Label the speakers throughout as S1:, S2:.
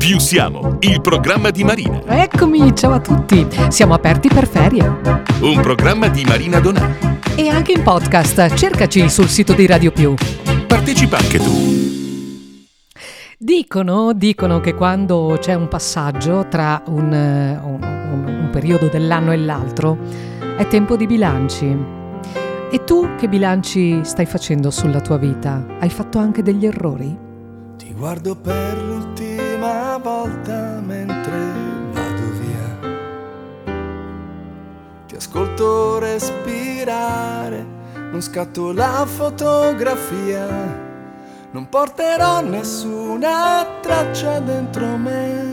S1: Più siamo, il programma di Marina.
S2: Eccomi, ciao a tutti. Siamo aperti per ferie.
S1: Un programma di Marina Donà.
S2: E anche in podcast. Cercaci sul sito di Radio Più.
S1: Partecipa anche tu.
S2: Dicono che quando c'è un passaggio tra un periodo dell'anno e l'altro è tempo di bilanci. E tu che bilanci stai facendo sulla tua vita? Hai fatto anche degli errori?
S3: Ti guardo per l'ultima volta mentre vado via. Ti ascolto respirare, non scatto la fotografia. Non porterò nessuna traccia dentro me.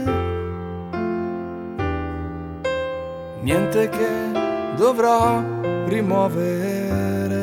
S3: Niente che dovrò rimuovere.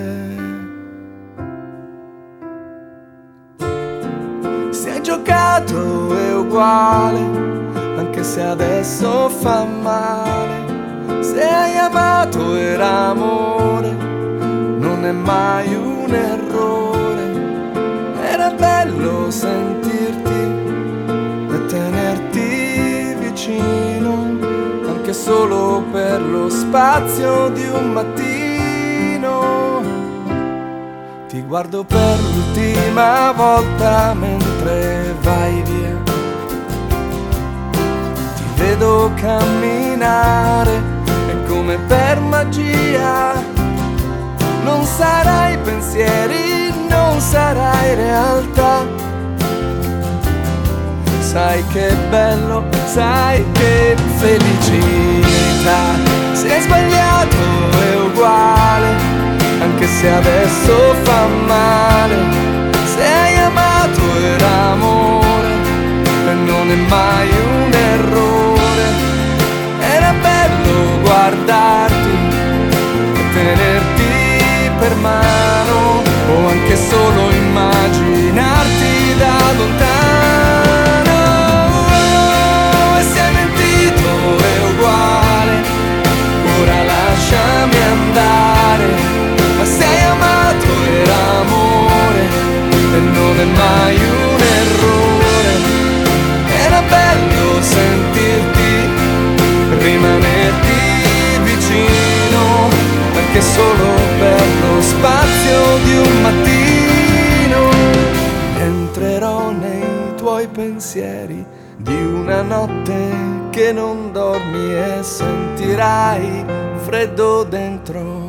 S3: Se hai giocato è uguale, anche se adesso fa male. Se hai amato era amore, non è mai un errore. Era bello sentirti e tenerti vicino, anche solo per lo spazio di un mattino. Ti guardo per l'ultima volta mentre vai via. Ti vedo camminare, è come per magia. Non sarai pensieri, non sarai realtà. Sai che bello, sai che felicità. Se hai sbagliato è uguale, anche se adesso fa male. Se hai amato era amore e non è mai un errore. Era bello guardarti e tenerti per mano, o anche solo immaginarti da lontano. E se hai mentito è uguale, ora lasciami andare. Ma se hai amato era amore e non è mai un errore. Era bello sentirti, rimanerti vicino, anche solo per lo spazio di un mattino. Entrerò nei tuoi pensieri di una notte che non dormi e sentirai freddo dentro.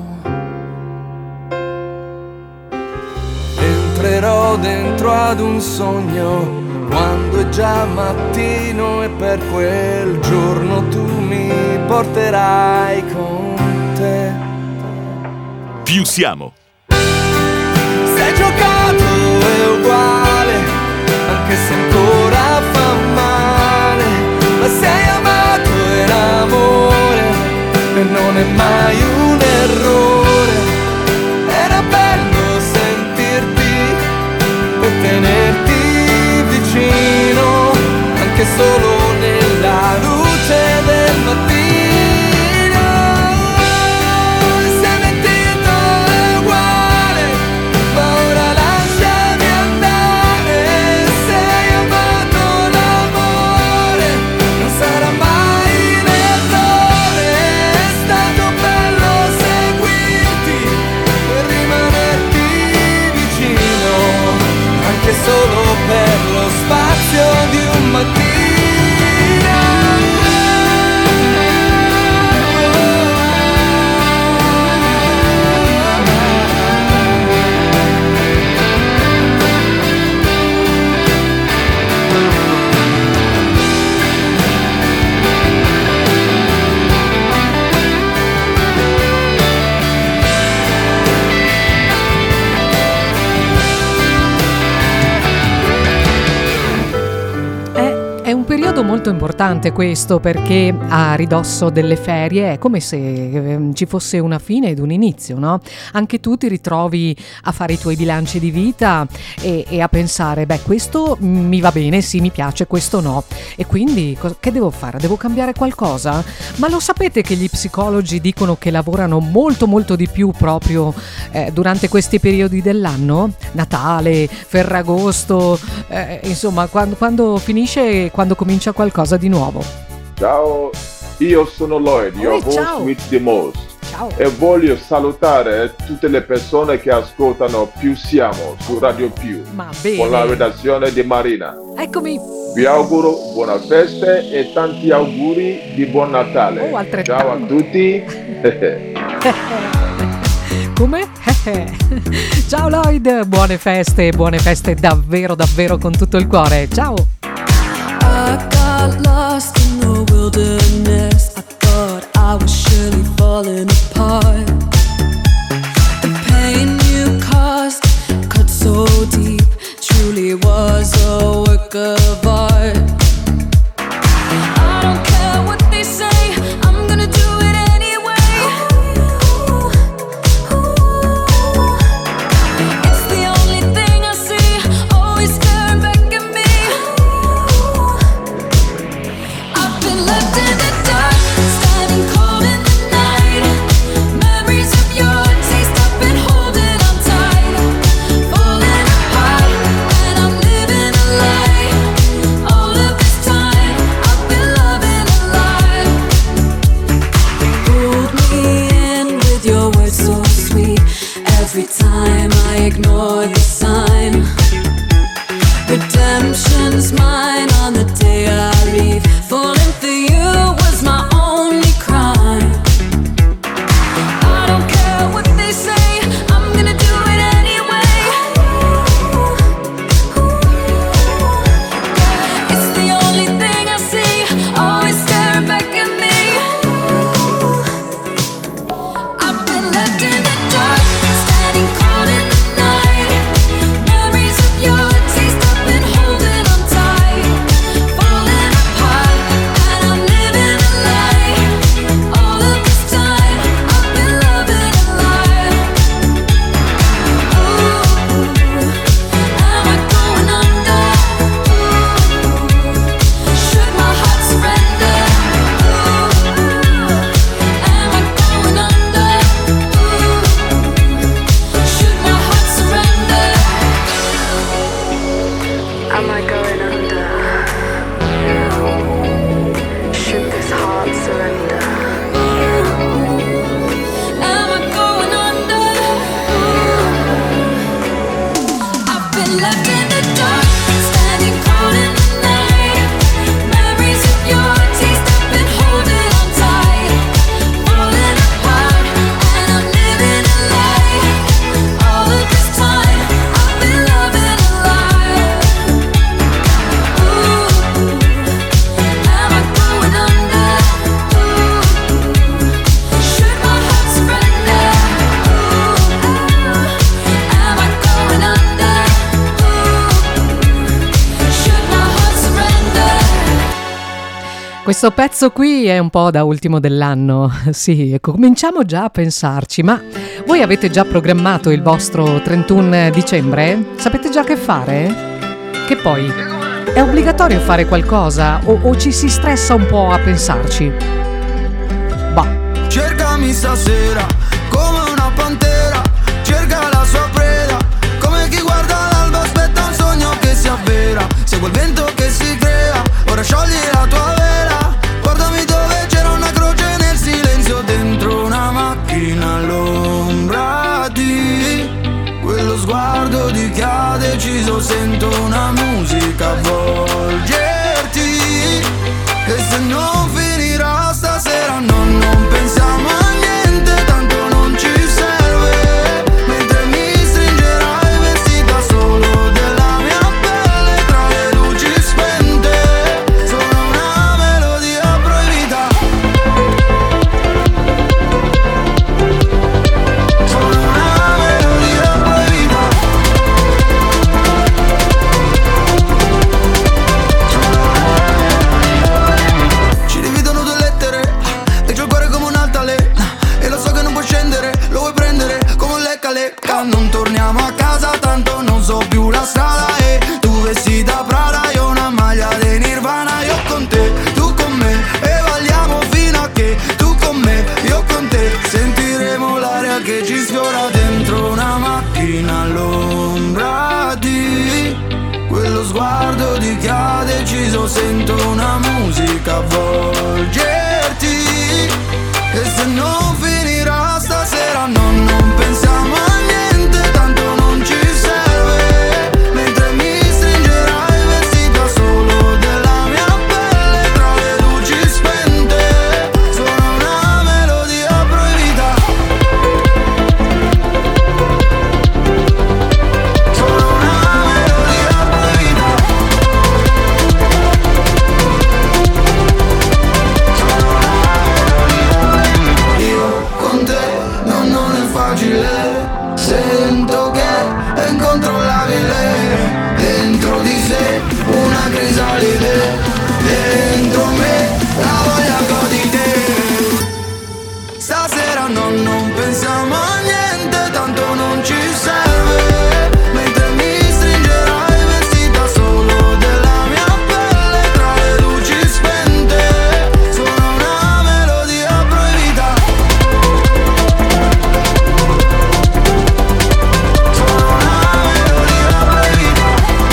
S3: Entrerò dentro ad un sogno quando è già mattino e per quel giorno tu mi porterai con te.
S1: Più siamo.
S3: Se hai giocato è uguale, anche se ancora fa male. Ma se hai amato era amore e non è mai un errore. Era bello sentirti e tenerti vicino, anche solo nella luce del mattino. Solo per lo spazio di un mattino.
S2: Molto importante questo, perché a ridosso delle ferie è come se ci fosse una fine ed un inizio, no? Anche tu ti ritrovi a fare i tuoi bilanci di vita e a pensare, beh, questo mi va bene, sì, mi piace, questo no, e quindi che devo fare? Devo cambiare qualcosa? Ma lo sapete che gli psicologi dicono che lavorano molto molto di più proprio durante questi periodi dell'anno? Natale, Ferragosto, insomma quando finisce, quando quando comincia qualcosa di nuovo.
S4: Ciao, io sono Lloyd, your host
S2: ciao.
S4: with the most.
S2: Ciao.
S4: E voglio salutare tutte le persone che ascoltano Più Siamo su Radio Più,
S2: Ma bene.
S4: con la redazione di Marina.
S2: Eccomi.
S4: Vi auguro buone feste e tanti auguri di buon Natale.
S2: Oh, altrettanto.
S4: Ciao a tutti.
S2: Come? Ciao Lloyd, buone feste davvero davvero con tutto il cuore. Ciao.
S5: I got lost in the wilderness. I thought I was surely falling apart. The pain you caused cut so deep, truly was a work of art. I don't care what they say, I'm gonna do it anyway. It's the only thing I see, always staring back at me. I've been left in the dark, standing cold in the night. Memories of your taste, I've been holding on tight. Falling apart, and I'm living a lie. All of this time, I've been loving a lie. Pulled me in with your words so sweet. Every time I ignore the sign. Redemption's mine on the day I leave. Falling for you was my only crime. I don't care what they say, I'm gonna do it anyway. It's the only thing I see, always staring back at me. I've been left in the dark, standing cold in the night. Memories of your taste, I've been holding on tight. Falling apart, and I'm living a lie. All of this time, I've been loving a lie. Ooh, am I going under? Should my heart surrender? Am I going under? Should my heart surrender?
S6: Am I going under? Should this heart surrender?
S5: Am I going under? I've been left in the dark, standing cold in the night. Memories of your taste, I've been holding on tight. Falling apart, and I'm living a lie. All of this time, I've been loving a lie. Ooh, am I going under? Should my heart surrender? Am I going under? Should my heart surrender?
S2: Questo pezzo qui è un po' da ultimo dell'anno, sì, ecco, cominciamo già a pensarci, ma voi avete già programmato il vostro 31 dicembre? Sapete già che fare? Che poi, è obbligatorio fare qualcosa o ci si stressa un po' a pensarci? Bah,
S3: Cercami stasera come una pantera, cerca la sua preda, come chi guarda l'alba aspetta un sogno che si avvera. Segue il vento che si crea, ora sciogli la tua vela. Guardami dove c'era una croce nel silenzio dentro una macchina all'ombra di quello sguardo di chi ha deciso. Sento una musica avvolgerti e se non finirà stasera non pensiamo a niente, tanto non ci serve. Mentre mi stringerai vestita solo della mia pelle tra le luci spente. quando sento una musica avvolgerti. E se non finirà stasera non pensiamo a niente, tanto non ci serve. Mentre mi stringerai vestita solo della mia pelle, tra le luci spente, suona una melodia proibita. Suona una melodia proibita. Io con te non è facile, sento che è incontrollabile. Dentro di sé una crisalide, dentro me la voglia di te. Stasera non pensiamo a niente, tanto non ci serve. Mentre mi stringerai vestita solo della mia pelle, tra le luci spente, suona una melodia proibita. Suona una melodia proibita.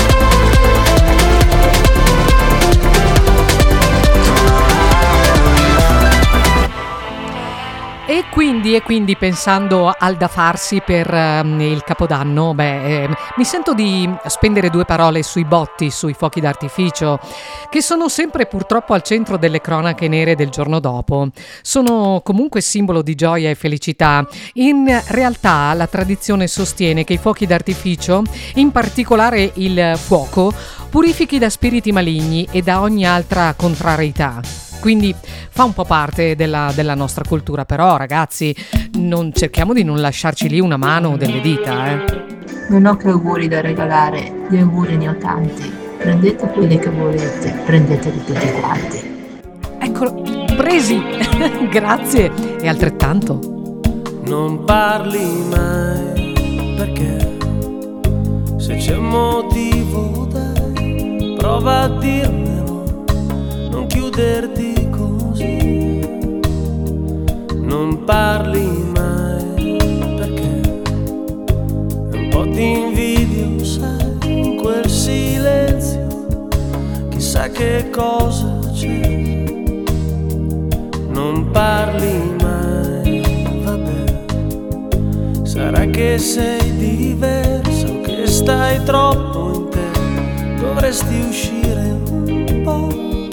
S2: E quindi pensando al da farsi per il Capodanno, mi sento di spendere due parole sui botti, sui fuochi d'artificio, che sono sempre purtroppo al centro delle cronache nere del giorno dopo. Sono comunque simbolo di gioia e felicità. In realtà la tradizione sostiene che i fuochi d'artificio, in particolare il fuoco, purifichi da spiriti maligni e da ogni altra contrarietà. Quindi fa un po' parte della nostra cultura, però ragazzi, non cerchiamo di non lasciarci lì una mano o delle dita,
S7: Non ho che auguri da regalare, gli auguri ne ho tanti. Prendete quelli che volete, prendeteli tutti quanti.
S2: Eccolo, presi! Grazie, e altrettanto.
S8: Non parli mai, perché se c'è motivo dai, prova a dirmelo, non chiuderti così. Non parli mai, perché un po' ti invidio, sai, in quel silenzio, chissà che cosa c'è. Non parli mai, vabbè, sarà che sei diversa o che stai troppo in te, dovresti uscire un po'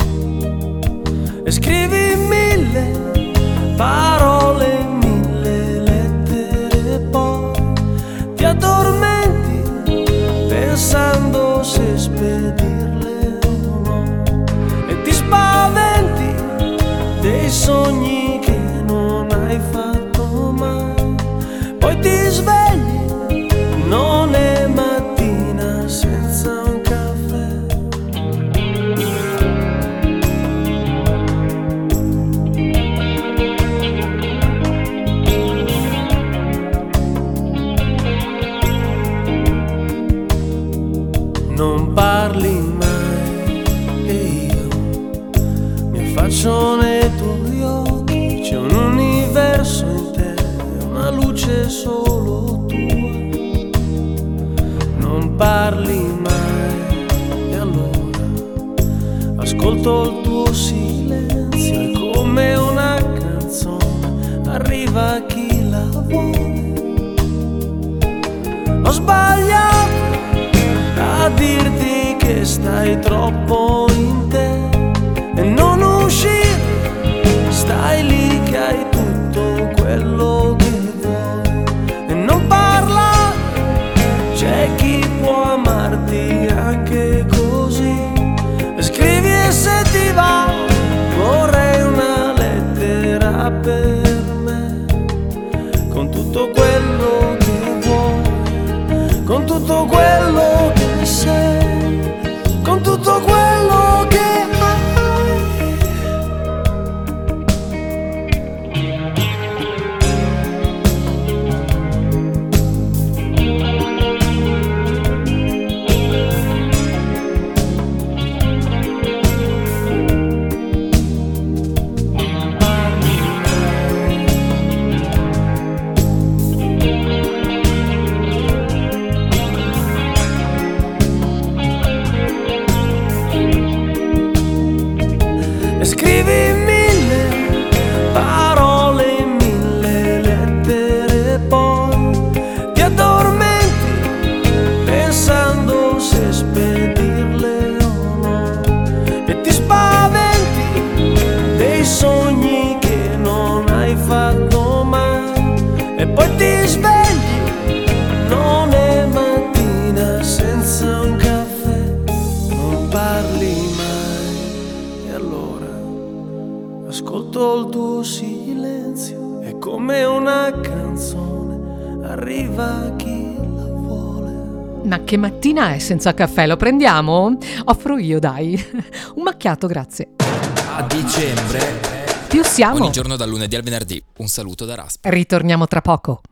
S8: e scrivi 1000 parole, 1000 lettere, poi ti addormenti pensando se spedirle o no, e ti spaventi dei sogni che non hai fatto mai, poi ti svegli, non è mattina senza un caffè. Non parli mai e io mi affaccio nei tuoi occhi, c'è un universo in te, una luce solo tua. Non parli mai e allora ascolto il tuo silenzio, è come una canzone, arriva chi la vuole. Ho sbagliato a dirti che stai troppo in te e non uscire, stai lì che hai tutto quello che vuoi e non parlare, c'è chi può amarti anche così, e scrivi e se ti va vorrei una lettera per me, con tutto quello che vuoi, con tutto quello che sei, con tutto quello che scrivi 1000 parole, 1000 lettere, poi ti addormenti pensando se spedirle o no, e ti spaventi dei sogni che non hai fatto mai, e poi ti svegli, non è mattina senza un caffè, non parli mai. E allora ascolto il tuo silenzio, è come una canzone, arriva chi la vuole.
S2: Ma che mattina è senza caffè? Lo prendiamo? Offro io, dai. Un macchiato, grazie.
S9: A dicembre
S2: Più siamo.
S9: ogni giorno dal lunedì al venerdì. Un saluto da Rasp.
S2: Ritorniamo tra poco.